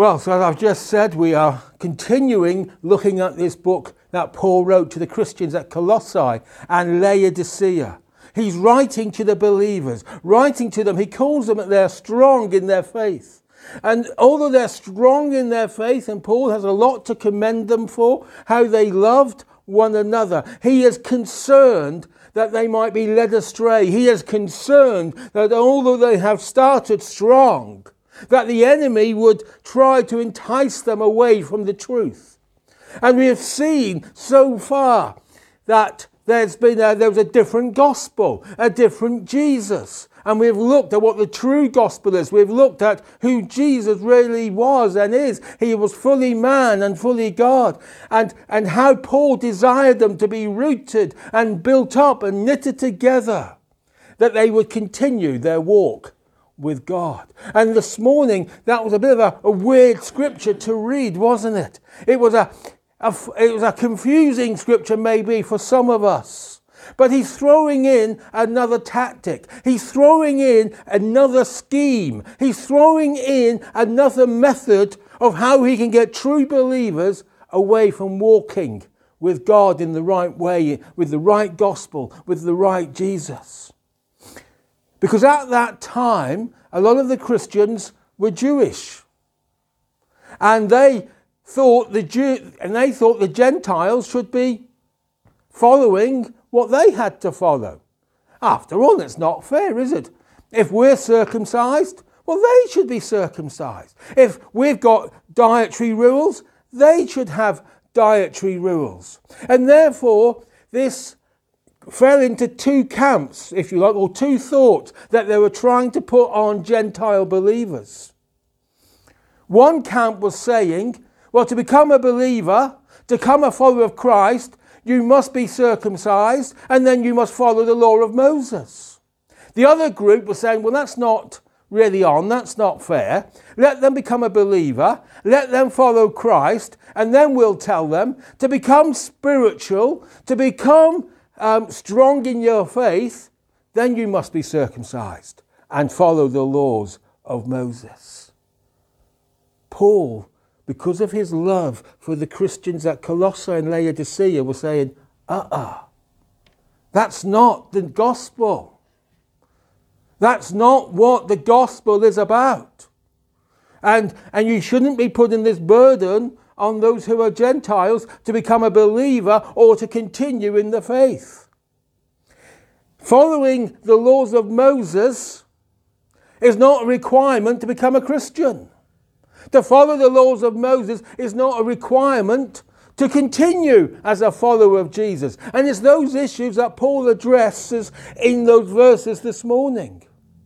Well, so as I've just said, we are continuing looking at this book that Paul wrote to the Christians at Colossae and Laodicea. He's writing to the believers, writing to them. He calls them that they're strong in their faith. And although they're strong in their faith, and Paul has a lot to commend them for, how they loved one another, he is concerned that they might be led astray. He is concerned that although they have started strong, that the enemy would try to entice them away from the truth. And we have seen so far that there was a different gospel, a different Jesus. And we've looked at what the true gospel is. We've looked at who Jesus really was and is. He was fully man and fully God. And how Paul desired them to be rooted and built up and knitted together, that they would continue their walk with God. And this morning, that was a bit of a weird scripture to read, wasn't it? It was a confusing scripture maybe for some of us. But he's throwing in another tactic. He's throwing in another scheme. He's throwing in another method of how he can get true believers away from walking with God in the right way, with the right gospel, with the right Jesus. Because at that time, a lot of the Christians were Jewish. And they thought the Gentiles should be following what they had to follow. After all, it's not fair, is it? If we're circumcised, well, they should be circumcised. If we've got dietary rules, they should have dietary rules. And therefore, this fell into two camps, if you like, or two thoughts that they were trying to put on Gentile believers. One camp was saying, well, to become a believer, to become a follower of Christ, you must be circumcised and then you must follow the law of Moses. The other group was saying, well, that's not really that's not fair. Let them become a believer, let them follow Christ, and then we'll tell them to become spiritual, to become strong in your faith, then you must be circumcised and follow the laws of Moses. Paul, because of his love for the Christians at Colossae and Laodicea, was saying, that's not the gospel. That's not what the gospel is about. And you shouldn't be putting this burden on those who are Gentiles to become a believer or to continue in the faith. Following the laws of Moses is not a requirement to become a Christian. To follow the laws of Moses is not a requirement to continue as a follower of Jesus. And it's those issues that Paul addresses in those verses this morning.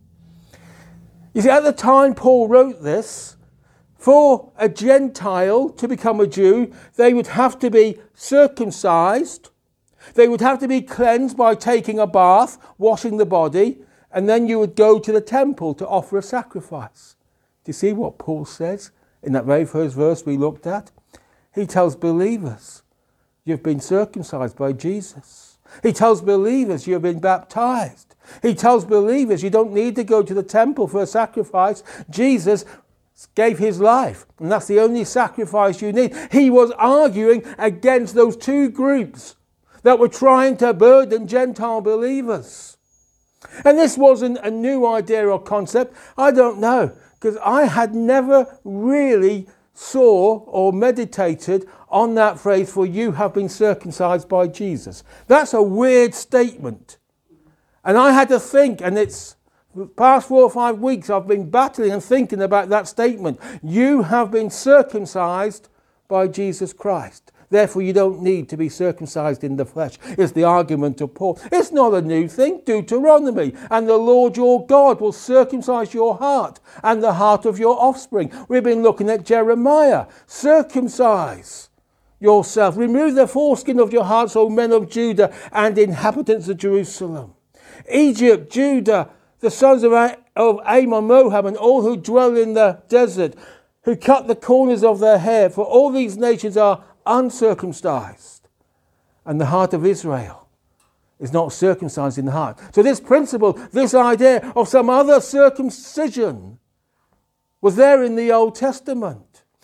You see, at the time Paul wrote this, for a Gentile to become a Jew, they would have to be circumcised. They would have to be cleansed by taking a bath, washing the body, and then you would go to the temple to offer a sacrifice. Do you see what Paul says in that very first verse we looked at? He tells believers, you've been circumcised by Jesus. He tells believers, you've been baptized. He tells believers, you don't need to go to the temple for a sacrifice. Jesus gave his life, and that's the only sacrifice you need. He was arguing against those two groups that were trying to burden Gentile believers. And this wasn't a new idea or concept. I don't know, because I had never really saw or meditated on that phrase, for you have been circumcised by Jesus. That's a weird statement. And I had to think, and it's the past 4 or 5 weeks I've been battling and thinking about that statement. You have been circumcised by Jesus Christ. Therefore, you don't need to be circumcised in the flesh. It's the argument of Paul. It's not a new thing. Deuteronomy. And the Lord your God will circumcise your heart and the heart of your offspring. We've been looking at Jeremiah. Circumcise yourself. Remove the foreskin of your hearts, O men of Judah and inhabitants of Jerusalem. Egypt, Judah, the sons of Ammon, Moab, and all who dwell in the desert, who cut the corners of their hair, for all these nations are uncircumcised, and the heart of Israel is not circumcised in the heart. So this principle, this idea of some other circumcision was there in the Old Testament.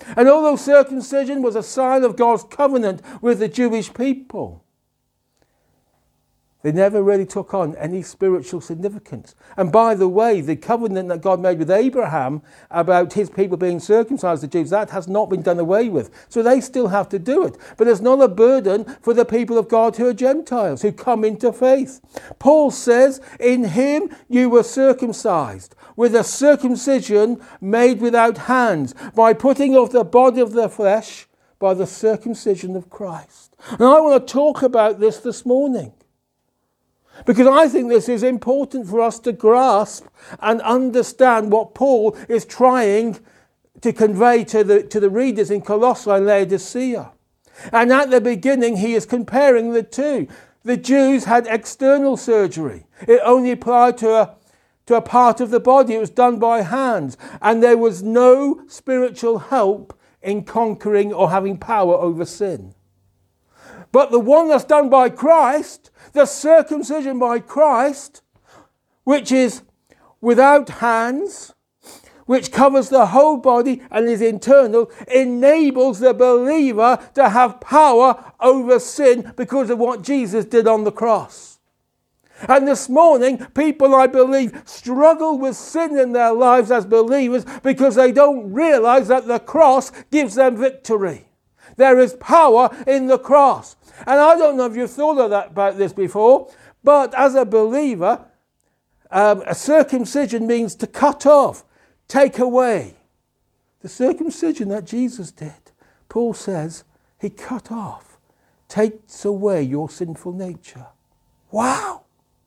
And although circumcision was a sign of God's covenant with the Jewish people, they never really took on any spiritual significance. And by the way, the covenant that God made with Abraham about his people being circumcised, the Jews, that has not been done away with. So they still have to do it. But it's not a burden for the people of God who are Gentiles, who come into faith. Paul says, in him you were circumcised, with a circumcision made without hands, by putting off the body of the flesh by the circumcision of Christ. And I want to talk about this morning, because I think this is important for us to grasp and understand what Paul is trying to convey to the readers in Colossae and Laodicea. And at the beginning, he is comparing the two. The Jews had external surgery. It only applied to a part of the body. It was done by hands. And there was no spiritual help in conquering or having power over sin. But the one that's done by Christ, the circumcision by Christ, which is without hands, which covers the whole body and is internal, enables the believer to have power over sin because of what Jesus did on the cross. And this morning, people, I believe, struggle with sin in their lives as believers because they don't realize that the cross gives them victory. There is power in the cross. And I don't know if you've thought of that about this before, but as a believer, a circumcision means to cut off, take away. The circumcision that Jesus did, Paul says, he cut off, takes away your sinful nature. Wow!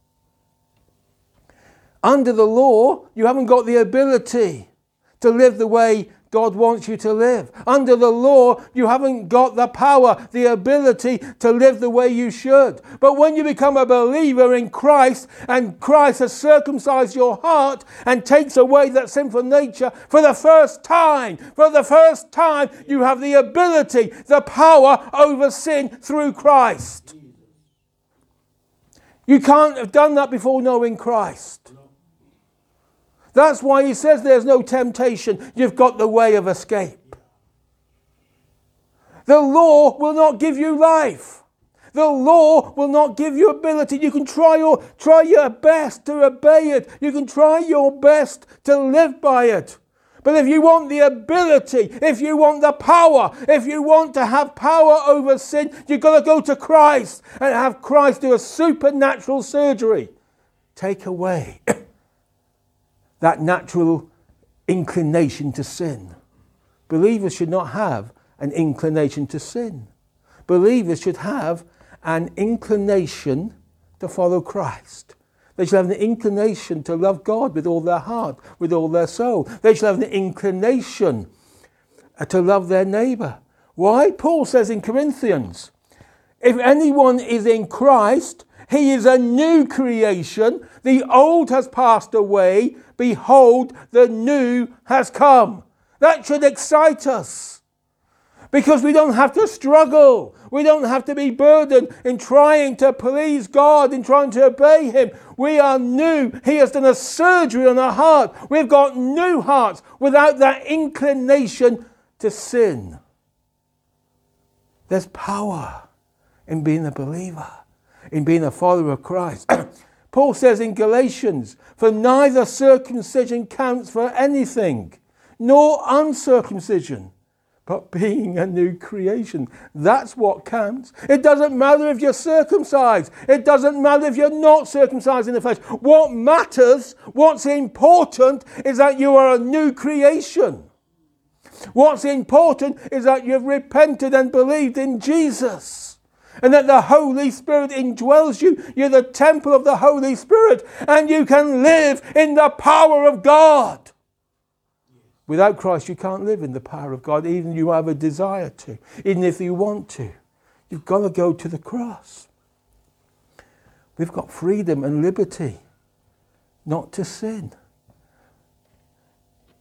Under the law, you haven't got the ability to live the way God wants you to live. Under the law, you haven't got the power, the ability to live the way you should. But when you become a believer in Christ, and Christ has circumcised your heart and takes away that sinful nature, for the first time, you have the ability, the power over sin through Christ. You can't have done that before knowing Christ. That's why he says there's no temptation. You've got the way of escape. The law will not give you life. The law will not give you ability. You can try your best to obey it. You can try your best to live by it. But if you want the ability, if you want the power, if you want to have power over sin, you've got to go to Christ and have Christ do a supernatural surgery. Take away that natural inclination to sin. Believers should not have an inclination to sin. Believers should have an inclination to follow Christ. They should have an inclination to love God with all their heart, with all their soul. They should have an inclination to love their neighbour. Why? Paul says in Corinthians, if anyone is in Christ, he is a new creation. The old has passed away. Behold, the new has come. That should excite us. Because we don't have to struggle. We don't have to be burdened in trying to please God, in trying to obey him. We are new. He has done a surgery on our heart. We've got new hearts without that inclination to sin. There's power in being a believer, in being a follower of Christ. Paul says in Galatians, for neither circumcision counts for anything, nor uncircumcision, but being a new creation. That's what counts. It doesn't matter if you're circumcised. It doesn't matter if you're not circumcised in the flesh. What matters, what's important, is that you are a new creation. What's important is that you've repented and believed in Jesus. And that the Holy Spirit indwells you. You're the temple of the Holy Spirit. And you can live in the power of God. Without Christ, you can't live in the power of God, even if you have a desire to, even if you want to. You've got to go to the cross. We've got freedom and liberty not to sin.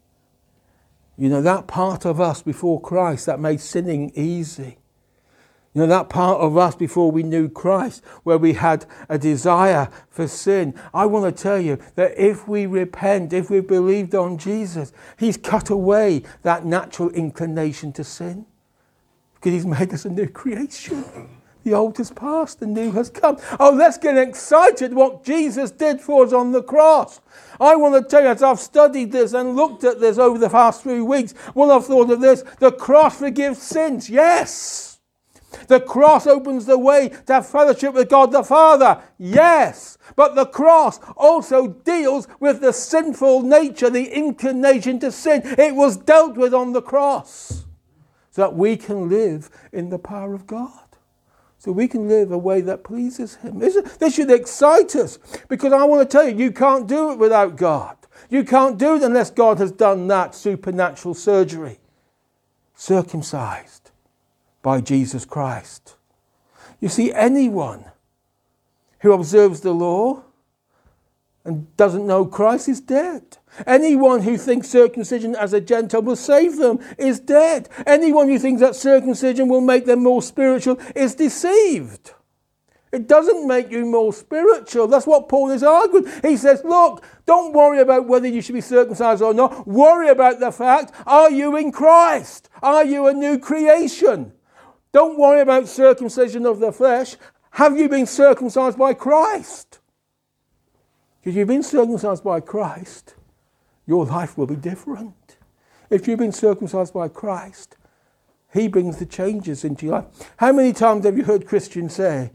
You know, that part of us before Christ that made sinning easy. You know, that part of us before we knew Christ, where we had a desire for sin. I want to tell you that if we repent, if we've believed on Jesus, he's cut away that natural inclination to sin. Because he's made us a new creation. The old has passed, the new has come. Oh, let's get excited what Jesus did for us on the cross. I want to tell you, as I've studied this and looked at this over the past 3 weeks, what I've thought of this, the cross forgives sins. Yes. The cross opens the way to have fellowship with God the Father. Yes. But the cross also deals with the sinful nature, the inclination to sin. It was dealt with on the cross so that we can live in the power of God. So we can live a way that pleases him. This should excite us, because I want to tell you, you can't do it without God. You can't do it unless God has done that supernatural surgery. Circumcised by Jesus Christ. You see, anyone who observes the law and doesn't know Christ is dead. Anyone who thinks circumcision as a Gentile will save them is dead. Anyone who thinks that circumcision will make them more spiritual is deceived. It doesn't make you more spiritual. That's what Paul is arguing. He says, look, don't worry about whether you should be circumcised or not. Worry about the fact, are you in Christ? Are you a new creation? Don't worry about circumcision of the flesh. Have you been circumcised by Christ? If you've been circumcised by Christ, your life will be different. If you've been circumcised by Christ, he brings the changes into your life. How many times have you heard Christians say,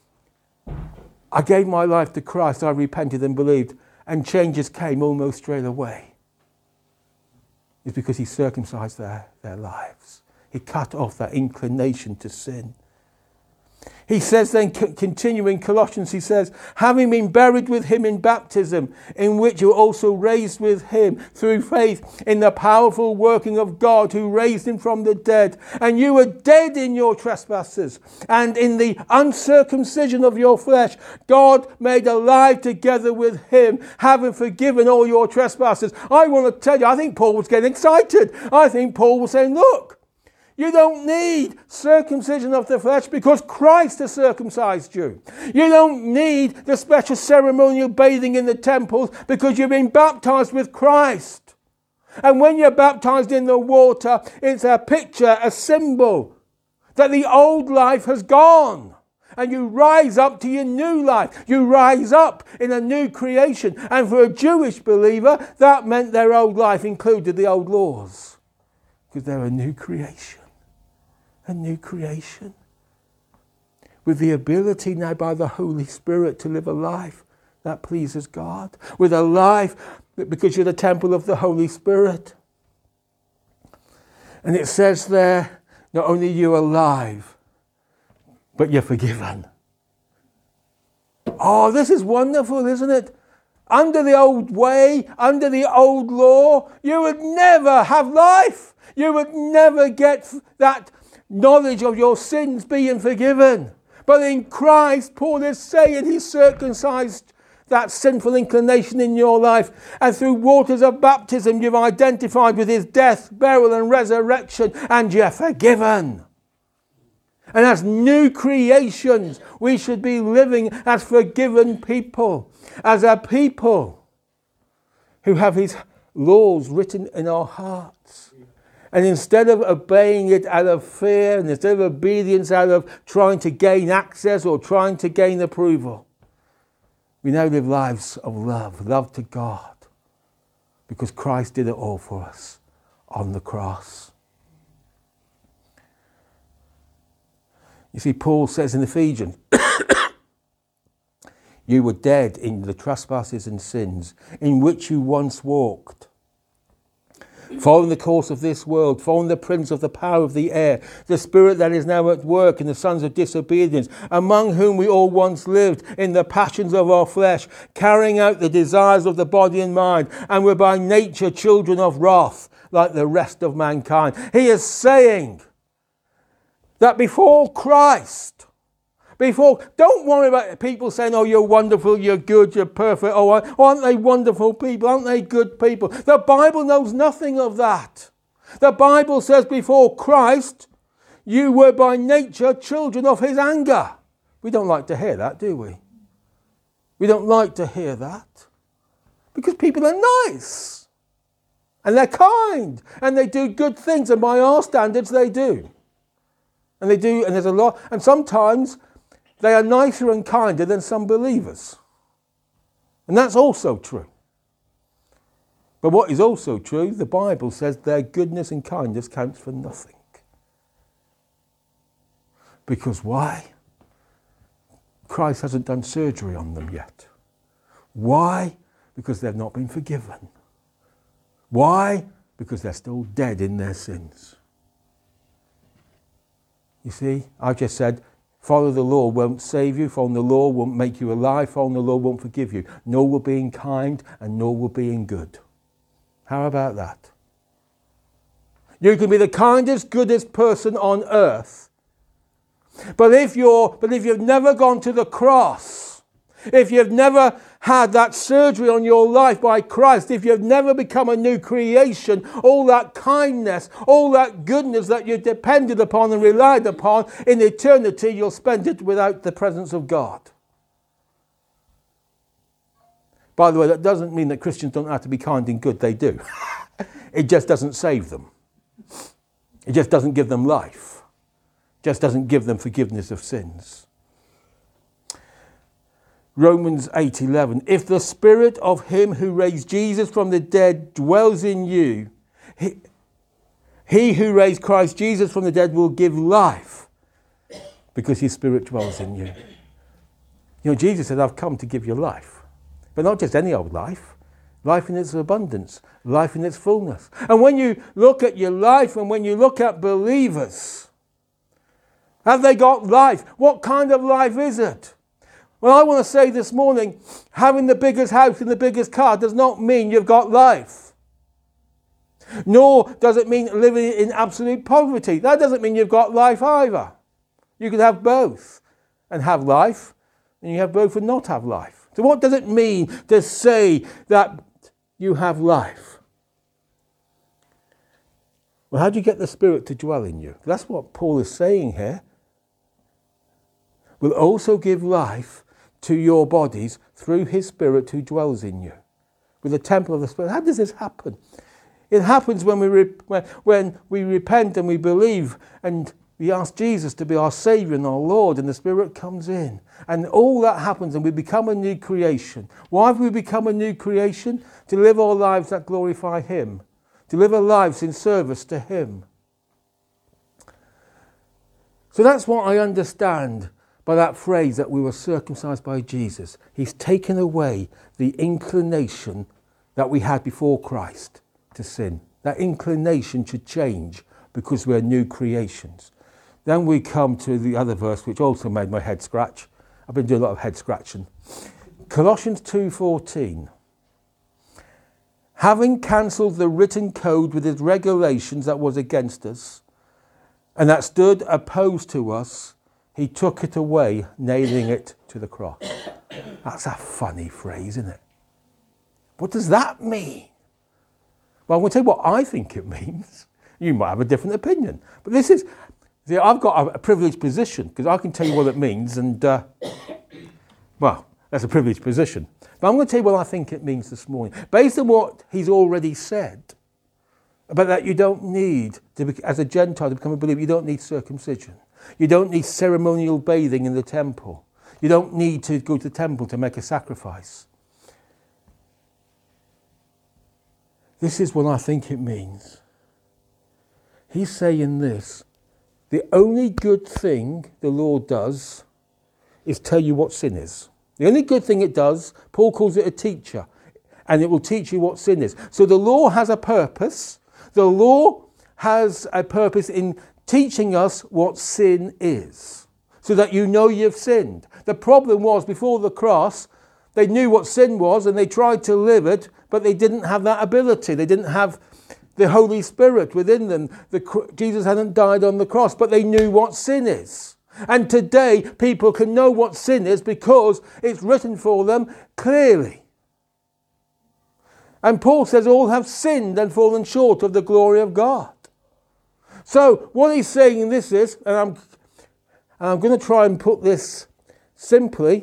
I gave my life to Christ, I repented and believed, and changes came almost straight away? It's because he circumcised their lives. He cut off that inclination to sin. He says then, continuing Colossians, he says, having been buried with him in baptism, in which you were also raised with him through faith in the powerful working of God who raised him from the dead. And you were dead in your trespasses and in the uncircumcision of your flesh. God made alive together with him, having forgiven all your trespasses. I want to tell you, I think Paul was getting excited. I think Paul was saying, look, you don't need circumcision of the flesh because Christ has circumcised you. You don't need the special ceremonial bathing in the temples because you've been baptized with Christ. And when you're baptized in the water, it's a picture, a symbol that the old life has gone. And you rise up to your new life. You rise up in a new creation. And for a Jewish believer, that meant their old life included the old laws. Because they're a new creation. A new creation. With the ability now by the Holy Spirit to live a life that pleases God. With a life, because you're the temple of the Holy Spirit. And it says there, not only are you alive, but you're forgiven. Oh, this is wonderful, isn't it? Under the old way, under the old law, you would never have life. You would never get that knowledge of your sins being forgiven. But in Christ, Paul is saying he circumcised that sinful inclination in your life. And through waters of baptism, you've identified with his death, burial and resurrection, and you're forgiven. And as new creations, we should be living as forgiven people, as a people who have his laws written in our hearts. And instead of obeying it out of fear, and instead of obedience out of trying to gain access or trying to gain approval, we now live lives of love to God, because Christ did it all for us on the cross. You see, Paul says in Ephesians, you were dead in the trespasses and sins in which you once walked, following the course of this world, following the prince of the power of the air, the spirit that is now at work in the sons of disobedience, among whom we all once lived in the passions of our flesh, carrying out the desires of the body and mind, and were by nature children of wrath, like the rest of mankind. He is saying that before Christ, don't worry about people saying, oh, you're wonderful, you're good, you're perfect. Oh, aren't they wonderful people? Aren't they good people? The Bible knows nothing of that. The Bible says before Christ, You were by nature children of his anger. We don't like to hear that, do we? We don't like to hear that. Because people are nice. And they're kind. And they do good things. And by our standards, they do. And they do, and there's a lot. And sometimes they are nicer and kinder than some believers. And that's also true. But what is also true, the Bible says their goodness and kindness counts for nothing. Because why? Christ hasn't done surgery on them yet. Why? Because they've not been forgiven. Why? Because they're still dead in their sins. You see, I've just said, follow the law won't save you, following the law won't make you alive, following the law won't forgive you. Nor will being kind and nor will being good. How about that? You can be the kindest, goodest person on earth. But if you've never gone to the cross, if you've never had that surgery on your life by Christ, if you've never become a new creation, all that kindness, all that goodness that you depended upon and relied upon, in eternity you'll spend it without the presence of God. By the way, that doesn't mean that Christians don't have to be kind and good. They do. It just doesn't save them. It just doesn't give them life. Just doesn't give them forgiveness of sins. Romans 8:11. If the spirit of him who raised Jesus from the dead dwells in you, he who raised Christ Jesus from the dead will give life because his spirit dwells in you. You know, Jesus said, I've come to give you life. But not just any old life. Life in its abundance. Life in its fullness. And when you look at your life and when you look at believers, have they got life? What kind of life is it? Well, I want to say this morning, having the biggest house and the biggest car does not mean you've got life. Nor does it mean living in absolute poverty. That doesn't mean you've got life either. You can have both and have life, and you have both and not have life. So what does it mean to say that you have life? Well, how do you get the Spirit to dwell in you? That's what Paul is saying here. Will also give life to your bodies through his Spirit who dwells in you. With the temple of the Spirit. How does this happen? It happens when we repent and we believe and we ask Jesus to be our Saviour and our Lord, and the Spirit comes in. And all that happens and we become a new creation. Why have we become a new creation? To live our lives that glorify him. To live our lives in service to him. So that's what I understand by that phrase that we were circumcised by Jesus. He's taken away the inclination that we had before Christ to sin. That inclination should change because we're new creations. Then we come to the other verse which also made my head scratch. I've been doing a lot of head scratching. Colossians 2:14. Having cancelled the written code with its regulations that was against us and that stood opposed to us, he took it away, nailing it to the cross. That's a funny phrase, isn't it? What does that mean? Well, I'm going to tell you what I think it means. You might have a different opinion. But this is, see, I've got a privileged position because I can tell you what it means and, well, that's a privileged position. But I'm going to tell you what I think it means this morning. Based on what he's already said, about that you don't need, as a Gentile, to become a believer, you don't need circumcision. You don't need ceremonial bathing in the temple. You don't need to go to the temple to make a sacrifice. This is what I think it means. He's saying this. The only good thing the Lord does is tell you what sin is. The only good thing it does, Paul calls it a teacher, and it will teach you what sin is. So the law has a purpose. The law has a purpose in teaching us what sin is, so that you know you've sinned. The problem was, before the cross, they knew what sin was and they tried to live it, but they didn't have that ability. They didn't have the Holy Spirit within them. Jesus hadn't died on the cross, but they knew what sin is. And today, people can know what sin is because it's written for them clearly. And Paul says all have sinned and fallen short of the glory of God. So what he's saying in this is, and I'm going to try and put this simply.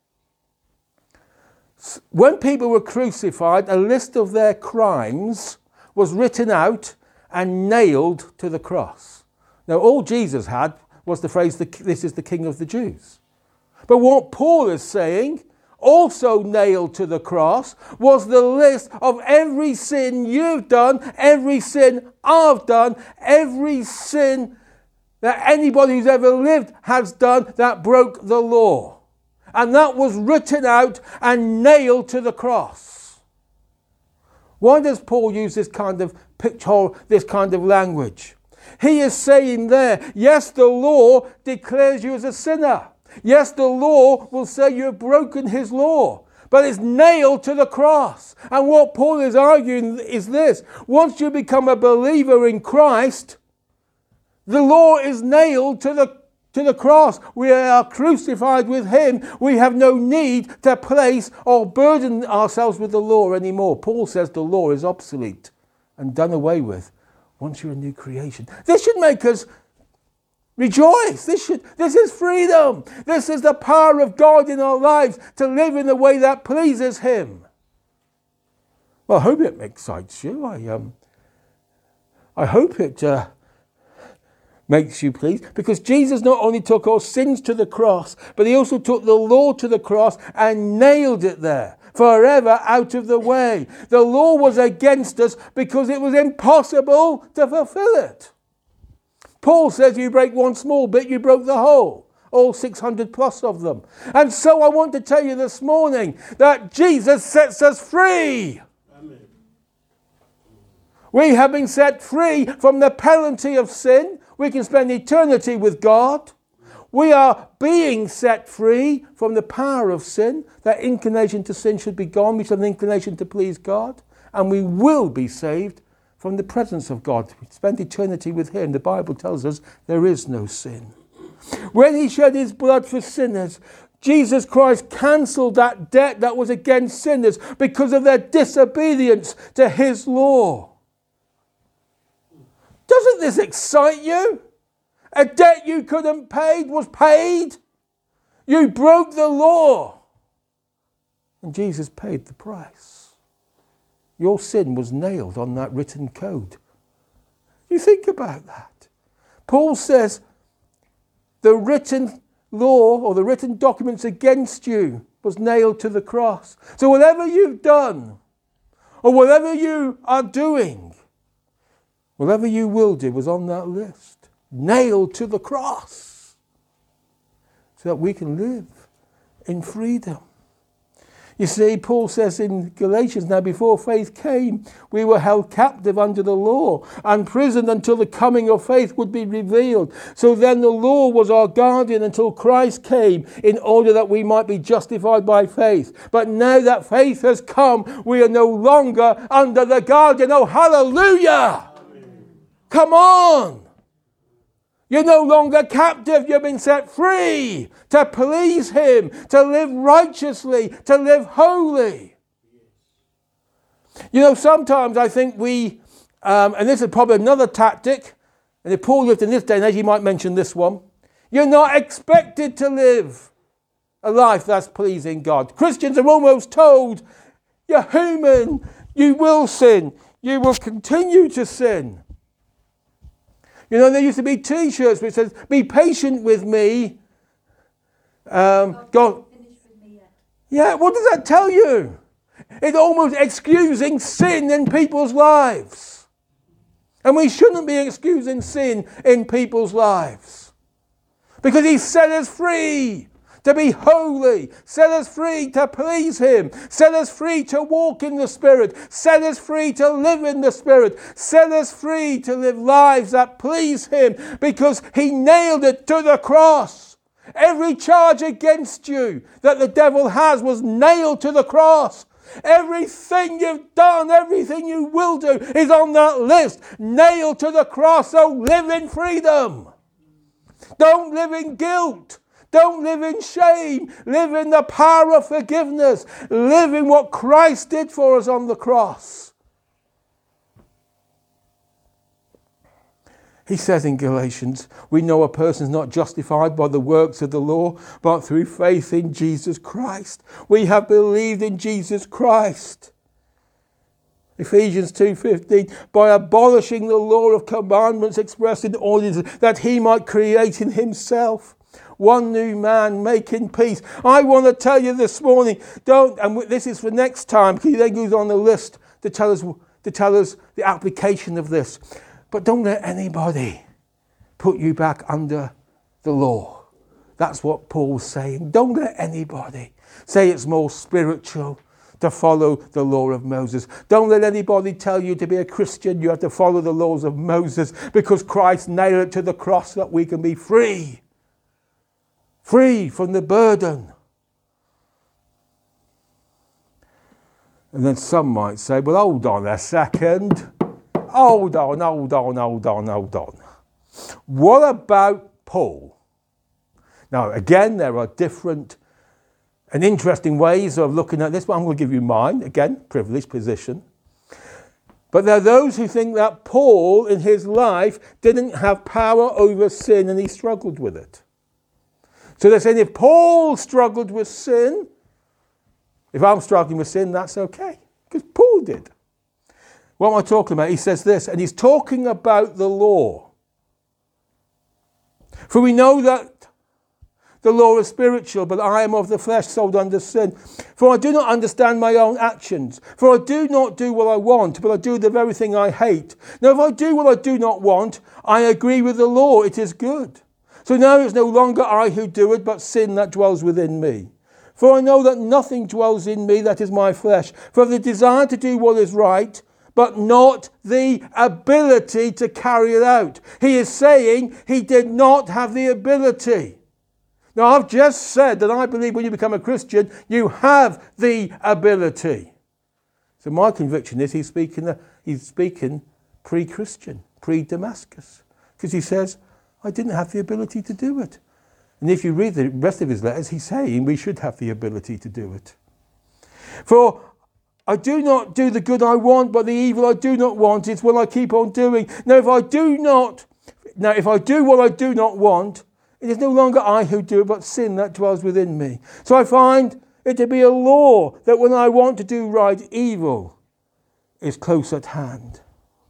When people were crucified, a list of their crimes was written out and nailed to the cross. Now, all Jesus had was the phrase, "This is the King of the Jews." But what Paul is saying, also nailed to the cross, was the list of every sin you've done, every sin I've done, every sin that anybody who's ever lived has done that broke the law. And that was written out and nailed to the cross. Why does Paul use this kind of picture, this kind of language? He is saying there, yes, the law declares you as a sinner. Yes, the law will say you have broken his law. But it's nailed to the cross. And what Paul is arguing is this. Once you become a believer in Christ, the law is nailed to the cross. We are crucified with him. We have no need to place or burden ourselves with the law anymore. Paul says the law is obsolete and done away with once you're a new creation. This should make us rejoice. This is freedom. This is the power of God in our lives to live in the way that pleases him. Well, I hope it excites you. I hope it makes you pleased, because Jesus not only took our sins to the cross, but he also took the law to the cross and nailed it there forever out of the way. The law was against us because it was impossible to fulfill it. Paul says you break one small bit, you broke the whole. All 600 plus of them. And so I want to tell you this morning that Jesus sets us free. Amen. We have been set free from the penalty of sin. We can spend eternity with God. We are being set free from the power of sin. That inclination to sin should be gone. We should have an inclination to please God. And we will be saved from the presence of God. We spend eternity with him. The Bible tells us there is no sin. When he shed his blood for sinners, Jesus Christ cancelled that debt that was against sinners because of their disobedience to his law. Doesn't this excite you? A debt you couldn't pay was paid. You broke the law. And Jesus paid the price. Your sin was nailed on that written code. You think about that. Paul says the written law or the written documents against you was nailed to the cross. So whatever you've done or whatever you are doing, whatever you will do was on that list, nailed to the cross, so that we can live in freedom. You see, Paul says in Galatians, now before faith came, we were held captive under the law, imprisoned until the coming of faith would be revealed. So then the law was our guardian until Christ came, in order that we might be justified by faith. But now that faith has come, we are no longer under the guardian. Oh, hallelujah! Amen. Come on! You're no longer captive. You've been set free to please him, to live righteously, to live holy. You know, sometimes I think we, and this is probably another tactic, and if Paul lived in this day and age, he might mention this one. You're not expected to live a life that's pleasing God. Christians are almost told, you're human, you will sin, you will continue to sin. You know, there used to be T-shirts which says, be patient with me. God. Yeah, what does that tell you? It's almost excusing sin in people's lives. And we shouldn't be excusing sin in people's lives. Because he set us free to be holy, set us free to please him, set us free to walk in the Spirit, set us free to live in the Spirit, set us free to live lives that please him, because he nailed it to the cross. Every charge against you that the devil has was nailed to the cross. Everything you've done, everything you will do is on that list, nailed to the cross. So live in freedom. Don't live in guilt. Don't live in shame. Live in the power of forgiveness. Live in what Christ did for us on the cross. He says in Galatians, we know a person is not justified by the works of the law, but through faith in Jesus Christ. We have believed in Jesus Christ. Ephesians 2:15, by abolishing the law of commandments expressed in ordinances, that he might create in himself one new man, making peace. I want to tell you this morning, and this is for next time, because he then goes on the list to tell us the application of this. But don't let anybody put you back under the law. That's what Paul's saying. Don't let anybody say it's more spiritual to follow the law of Moses. Don't let anybody tell you to be a Christian you have to follow the laws of Moses, because Christ nailed it to the cross that we can be free. Free from the burden. And then some might say, well, hold on a second. Hold on. What about Paul? Now, again, there are different and interesting ways of looking at this, but I'm going to give you mine. Again, privileged position. But there are those who think that Paul, in his life, didn't have power over sin and he struggled with it. So they're saying if Paul struggled with sin, if I'm struggling with sin, that's okay, because Paul did. What am I talking about? He says this, and he's talking about the law. For we know that the law is spiritual, but I am of the flesh, sold under sin. For I do not understand my own actions. For I do not do what I want, but I do the very thing I hate. Now if I do what I do not want, I agree with the law, it is good. So now it's no longer I who do it, but sin that dwells within me. For I know that nothing dwells in me, that is my flesh. For the desire to do what is right, but not the ability to carry it out. He is saying he did not have the ability. Now, I've just said that I believe when you become a Christian, you have the ability. So my conviction is he's speaking pre-Christian, pre-Damascus. Because he says, I didn't have the ability to do it. And if you read the rest of his letters, he's saying we should have the ability to do it. For I do not do the good I want, but the evil I do not want is what I keep on doing. Now, if I do what I do not want, it is no longer I who do it, but sin that dwells within me. So I find it to be a law that when I want to do right, evil is close at hand.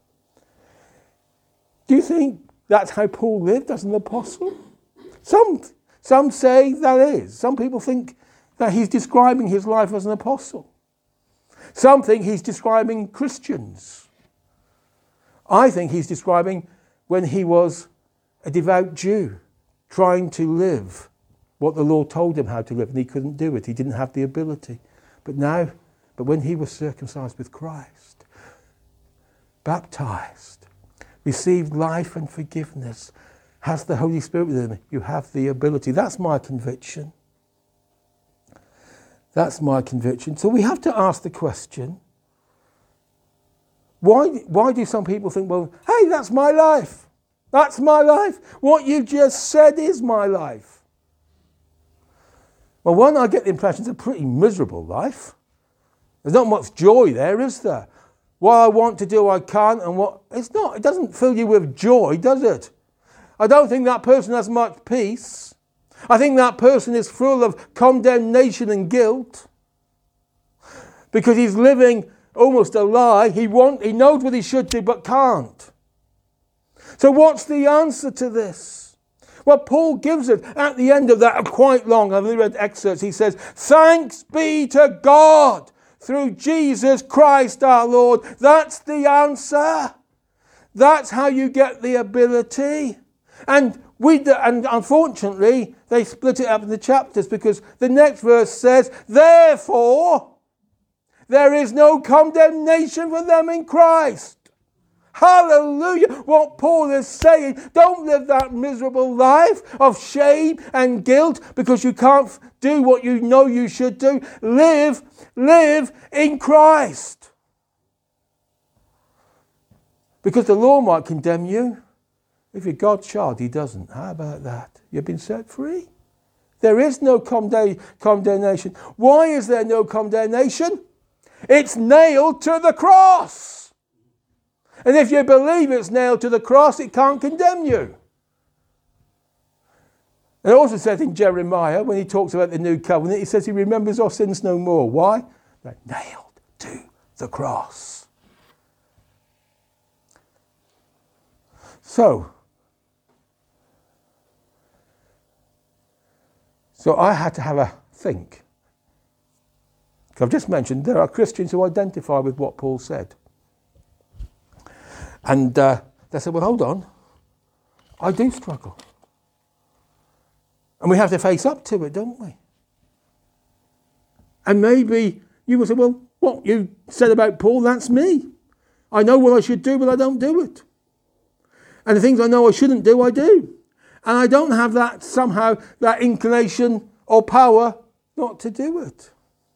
Do you think that's how Paul lived as an apostle? Some say that is. Some people think that he's describing his life as an apostle. Some think he's describing Christians. I think he's describing when he was a devout Jew, trying to live what the Lord told him how to live, and he couldn't do it. He didn't have the ability. But when he was circumcised with Christ, baptized, received life and forgiveness, has the Holy Spirit within him, you have the ability. That's my conviction. That's my conviction. So we have to ask the question, why do some people think, well, hey, that's my life. That's my life. What you just said is my life. Well, one, I get the impression it's a pretty miserable life. There's not much joy there, is there? What I want to do, I can't, and it's not. It doesn't fill you with joy, does it? I don't think that person has much peace. I think that person is full of condemnation and guilt because he's living almost a lie. He knows what he should do but can't. So what's the answer to this? Well, Paul gives it at the end of that quite long. I've only read excerpts. He says, thanks be to God through Jesus Christ our Lord. That's the answer. That's how you get the ability. And unfortunately, they split it up into chapters because the next verse says, therefore, there is no condemnation for them in Christ. Hallelujah. What Paul is saying, don't live that miserable life of shame and guilt because you can't do what you know you should do. Live in Christ. Because the law might condemn you. If you're God's child, he doesn't. How about that? You've been set free. There is no condemnation. Why is there no condemnation? It's nailed to the cross. And if you believe it's nailed to the cross, it can't condemn you. It also says in Jeremiah, when he talks about the new covenant, he says he remembers our sins no more. Why? They're nailed to the cross. So I had to have a think. I've just mentioned there are Christians who identify with what Paul said. And they said, well, hold on. I do struggle. And we have to face up to it, don't we? And maybe you will say, well, what you said about Paul, that's me. I know what I should do, but I don't do it. And the things I know I shouldn't do, I do. And I don't have that somehow, that inclination or power not to do it.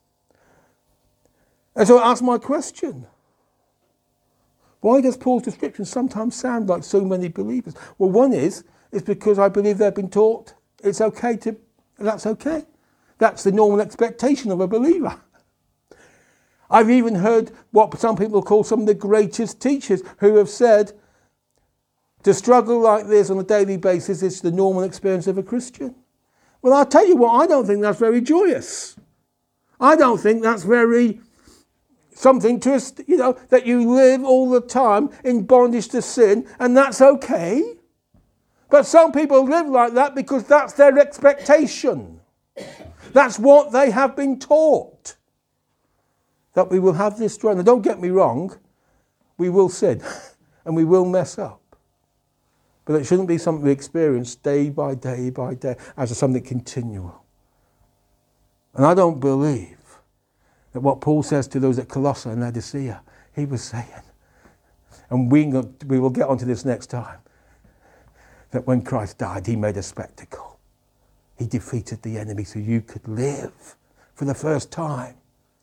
And so I ask my question. Why does Paul's description sometimes sound like so many believers? Well, one is because I believe they've been taught it's okay to, that's okay. That's the normal expectation of a believer. I've even heard what some people call some of the greatest teachers who have said to struggle like this on a daily basis is the normal experience of a Christian. Well, I'll tell you what, I don't think that's very joyous. I don't think that's very something to, that you live all the time in bondage to sin, and that's okay. But some people live like that because that's their expectation. That's what they have been taught. That we will have this joy. Now, don't get me wrong, we will sin and we will mess up. But it shouldn't be something we experience day by day by day as something continual. And I don't believe that what Paul says to those at Colossae and Laodicea, he was saying, and we will get onto this next time, that when Christ died, he made a spectacle. He defeated the enemy so you could live for the first time.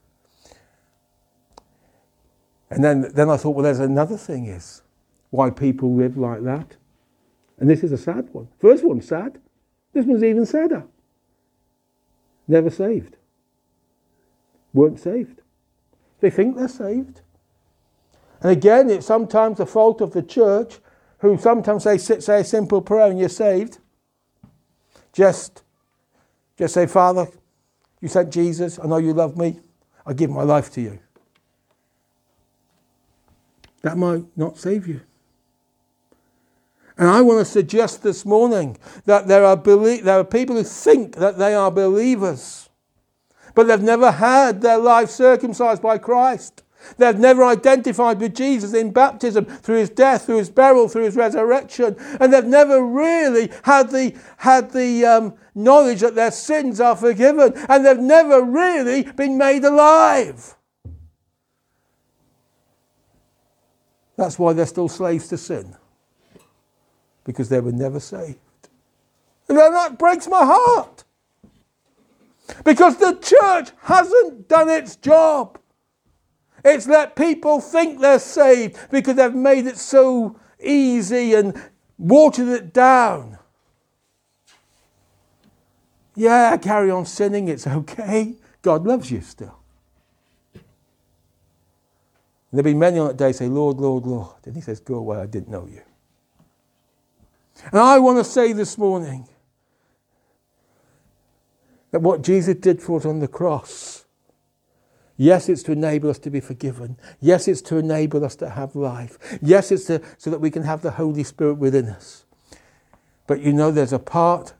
And then I thought, well, there's another thing is why people live like that. And this is a sad one. First one's sad. This one's even sadder. Never saved. Weren't saved. They think they're saved. And again, it's sometimes the fault of the church, who sometimes say a simple prayer and you're saved. Just say, Father, you sent Jesus. I know you love me. I give my life to you. That might not save you. And I want to suggest this morning that there are people who think that they are believers, but they've never had their life circumcised by Christ. They've never identified with Jesus in baptism, through his death, through his burial, through his resurrection. And they've never really had the knowledge that their sins are forgiven. And they've never really been made alive. That's why they're still slaves to sin. Because they were never saved. And that breaks my heart. Because the church hasn't done its job. It's let people think they're saved because they've made it so easy and watered it down. Yeah, carry on sinning, it's okay. God loves you still. And there'll be many on that day say, Lord, Lord, Lord. And he says, go away, I didn't know you. And I want to say this morning that what Jesus did for us on the cross, yes, it's to enable us to be forgiven. Yes, it's to enable us to have life. Yes, it's so that we can have the Holy Spirit within us. But there's a part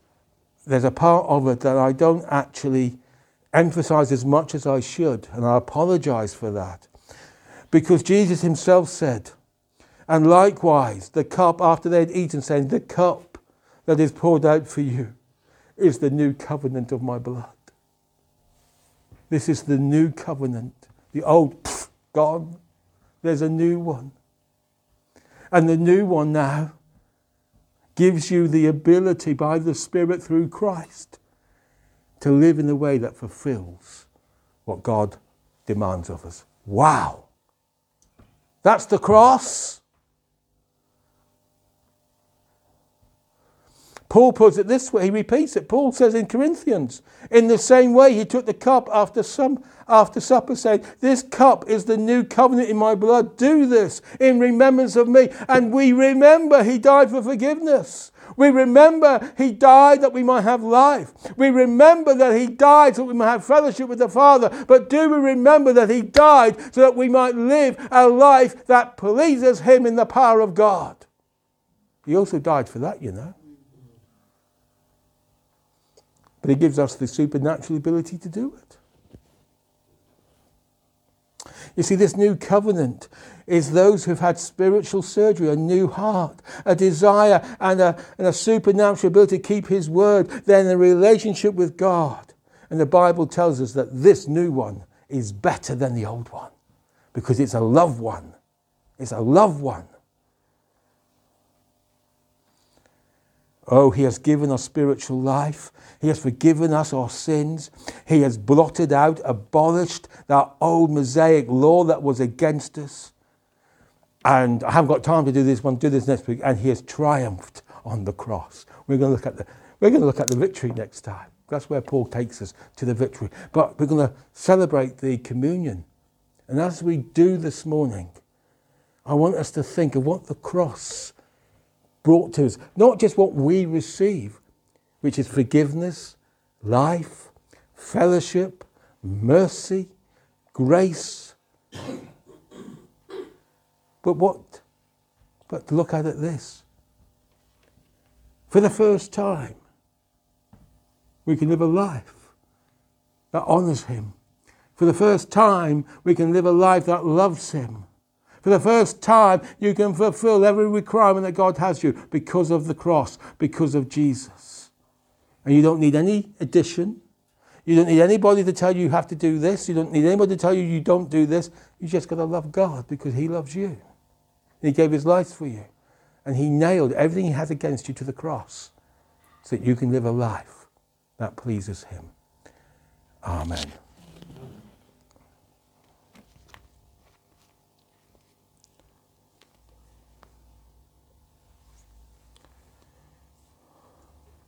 of it that I don't actually emphasize as much as I should, and I apologize for that. Because Jesus himself said, and likewise, the cup after they had eaten, saying, the cup that is poured out for you is the new covenant of my blood. This is the new covenant. The old, gone. There's a new one. And the new one now gives you the ability by the Spirit through Christ to live in a way that fulfills what God demands of us. Wow. That's the cross. Paul puts it this way, he repeats it. Paul says in Corinthians, in the same way he took the cup after supper, saying, this cup is the new covenant in my blood. Do this in remembrance of me. And we remember he died for forgiveness. We remember he died that we might have life. We remember that he died so that we might have fellowship with the Father. But do we remember that he died so that we might live a life that pleases him in the power of God? He also died for that, you know. But he gives us the supernatural ability to do it. You see, this new covenant is those who've had spiritual surgery, a new heart, a desire and a supernatural ability to keep his word, then a relationship with God. And the Bible tells us that this new one is better than the old one because it's a loved one. It's a loved one. Oh, he has given us spiritual life. He has forgiven us our sins. He has blotted out, abolished that old Mosaic law that was against us. And I haven't got time to do this one, do this next week. And he has triumphed on the cross. We're going to look at the victory next time. That's where Paul takes us, to the victory. But we're going to celebrate the communion. And as we do this morning, I want us to think of what the cross brought to us, not just what we receive, which is forgiveness, life, fellowship, mercy, grace. But look at it this. For the first time, we can live a life that honours him. For the first time, we can live a life that loves him. For the first time, you can fulfill every requirement that God has you because of the cross, because of Jesus. And you don't need any addition. You don't need anybody to tell you have to do this. You don't need anybody to tell you you don't do this. You just got to love God because he loves you. And he gave his life for you. And he nailed everything he has against you to the cross so that you can live a life that pleases him. Amen.